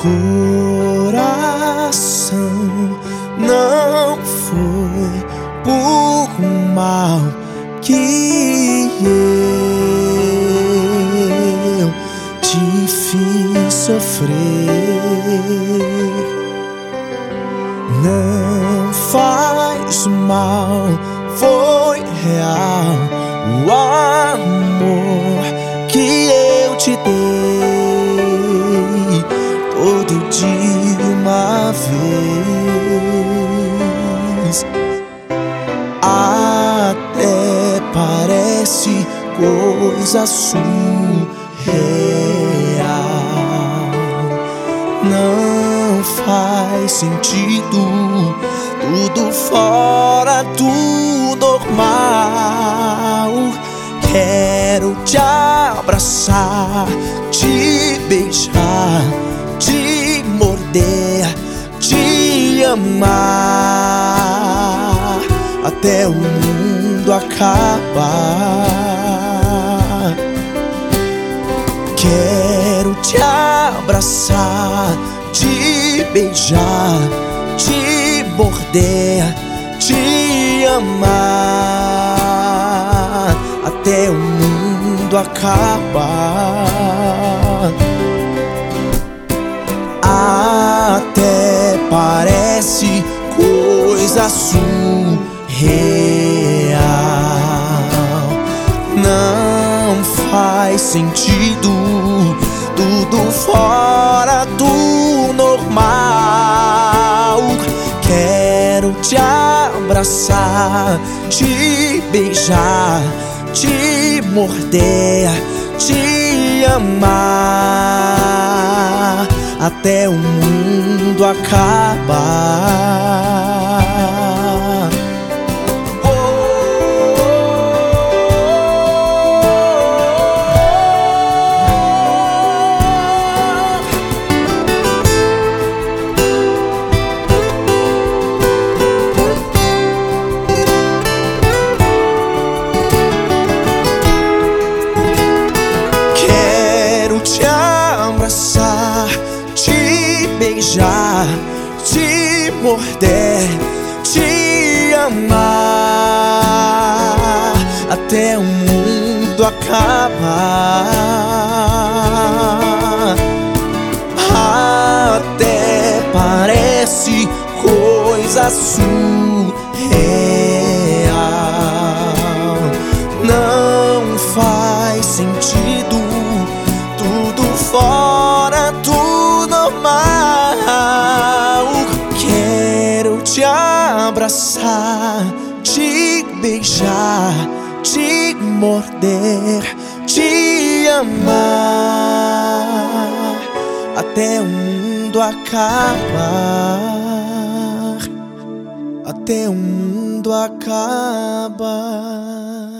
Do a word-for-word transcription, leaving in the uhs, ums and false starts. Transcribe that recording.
coração. Não foi por mal que eu te fiz sofrer. Não faz mal, foi real o amor que eu te dei, todo de uma vez. Até parece coisa surreal, não faz sentido, tudo fora do normal. Quero te abraçar, te beijar, te morder, te amar até o mundo acabar. Quero te abraçar, te beijar, te morder, te amar até o mundo acabar. Até parece coisa surreal, não faz sentido, tudo fora do normal. Quero te abraçar, te beijar, te morder, te amar até o mundo acabar. Te beijar, te morder, te amar até o mundo acabar. Até parece coisa surreal, não faz sentido, tudo fora do normal. Quero te abraçar, te beijar, te morder, te amar até o mundo acabar, até o mundo acabar.